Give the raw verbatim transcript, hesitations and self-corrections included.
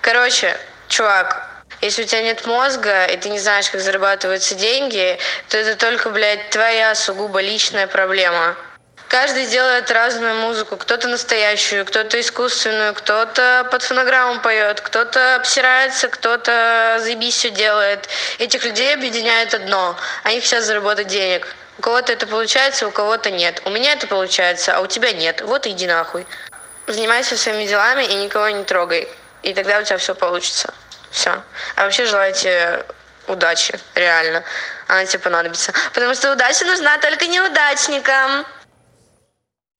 Короче, чувак, если у тебя нет мозга, и ты не знаешь, как зарабатываются деньги, то это только, блядь, твоя сугубо личная проблема. Каждый делает разную музыку. Кто-то настоящую, кто-то искусственную, кто-то под фонограмму поет, кто-то обсирается, кто-то заебись все делает. Этих людей объединяет одно. Они хотят заработать денег. У кого-то это получается, у кого-то нет. У меня это получается, а у тебя нет. Вот и иди нахуй. Занимайся своими делами и никого не трогай. И тогда у тебя все получится. Все. А вообще желаю тебе удачи, реально. Она тебе понадобится. Потому что удача нужна только неудачникам.